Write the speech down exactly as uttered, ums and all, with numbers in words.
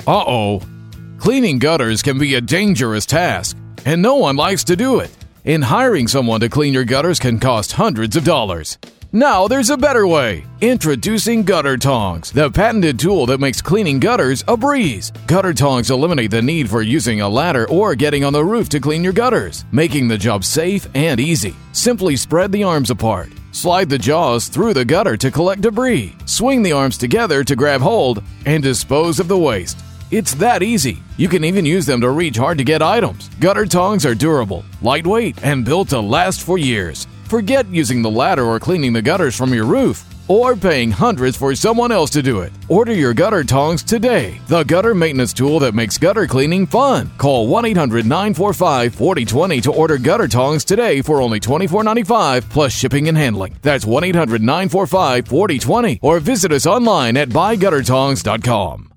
Uh-oh. Cleaning gutters can be a dangerous task, and no one likes to do it. And hiring someone to clean your gutters can cost hundreds of dollars. Now there's a better way. Introducing Gutter Tongs, the patented tool that makes cleaning gutters a breeze. Gutter Tongs eliminate the need for using a ladder or getting on the roof to clean your gutters, making the job safe and easy. Simply spread the arms apart. Slide the jaws through the gutter to collect debris. Swing the arms together to grab hold and dispose of the waste. It's that easy. You can even use them to reach hard-to-get items. Gutter tongs are durable, lightweight, and built to last for years. Forget using the ladder or cleaning the gutters from your roof, or paying hundreds for someone else to do it. Order your gutter tongs today, the gutter maintenance tool that makes gutter cleaning fun. Call one eight hundred nine four five four zero two zero to order gutter tongs today for only twenty-four ninety-five plus shipping and handling. That's one eight hundred nine four five four zero two zero or visit us online at buy gutter tongs dot com.